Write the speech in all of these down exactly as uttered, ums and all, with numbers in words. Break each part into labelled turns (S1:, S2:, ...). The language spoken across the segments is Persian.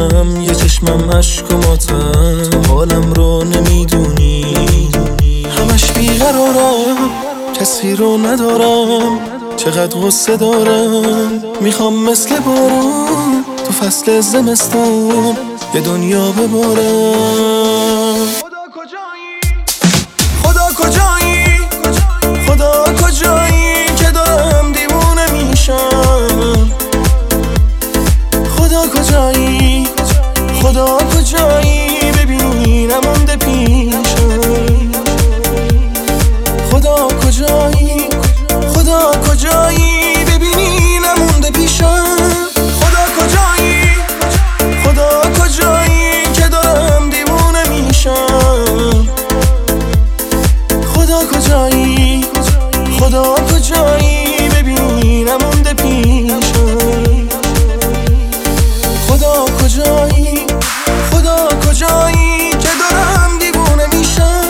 S1: میزنم یه چشمم عشق و ماتم، تو حالم رو نمیدونی، همش بیقرارم، کسی رو ندارم، چقدر غصه دارم، میخوام مثل بارون تو فصل زمستون یه دنیا ببارم. خدا کجایی؟ خدا کجایی؟ خدا کجایی که دارم دیوونه میشم؟ خدا کجایی؟ خدا کجایی؟ ببینی نمونده پیشم. خدا کجایی؟ خدا کجایی؟ ببینی نمونده پیشم. خدا کجایی؟ خدا کجایی که دارم دیوونه میشم؟ خدا کجایی؟ خدا کجایی؟ ببینی نمونده پیشم. خدا کجایی؟ خدا کجایی که دارم دیوونه میشم؟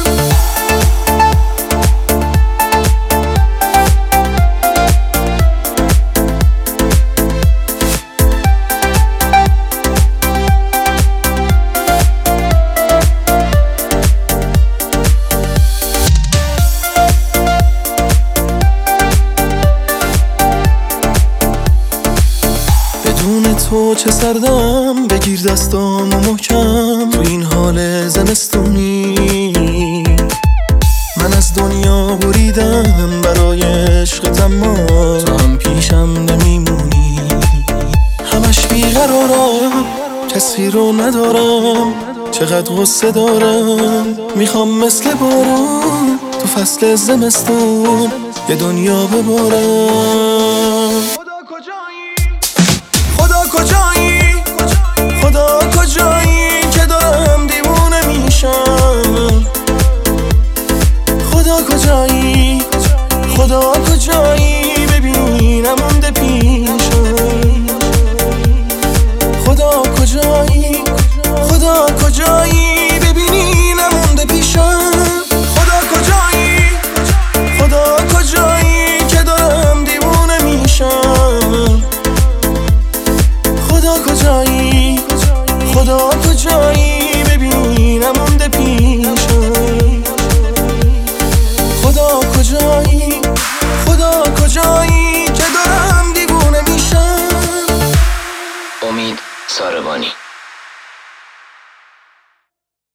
S1: بدون تو چه سردم، بگیر دستامو محکم، تو این حال زمستونی من از دنیا بریدم برای عشقت، اما تو هم پیشم نمیمونی، همش بیقرارم، کسی رو ندارم، چقدر غصه دارم، میخوام مثل بارون تو فصل زمستون یه دنیا ببارم.